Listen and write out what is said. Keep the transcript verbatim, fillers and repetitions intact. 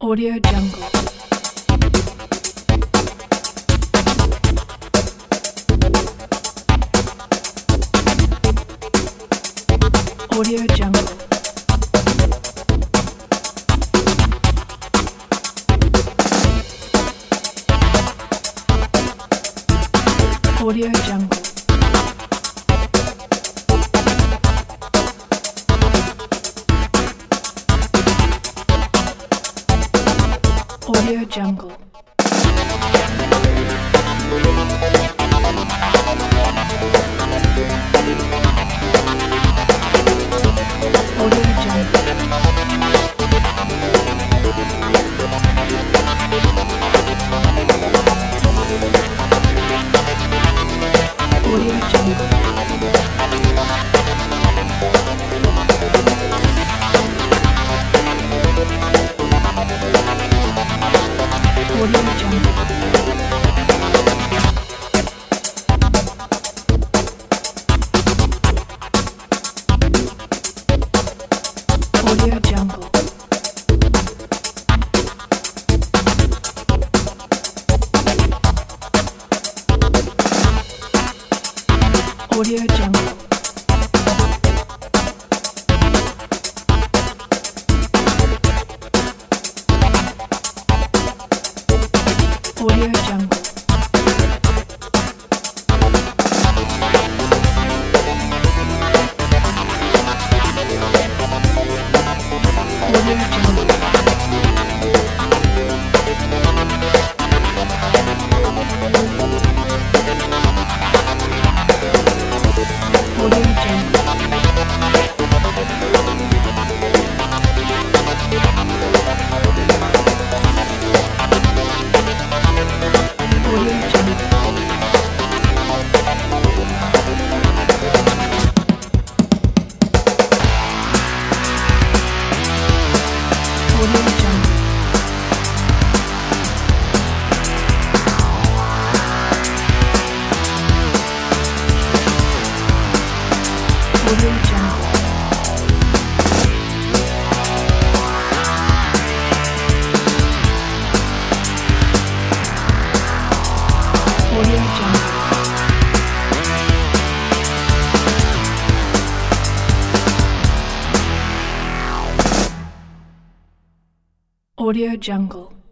Audio Jungle. Audio Jungle. Audio Jungle. Audio Jungle. Audio Jungle. Audio Jungle. Audio Jungle. Audio Jungle. Audio Jungle. Audio Jungle. Audio Jungle. Audio Jungle. Audio Jungle. Audio Jungle. Audio Jungle. Audio Jungle. Audio Jungle.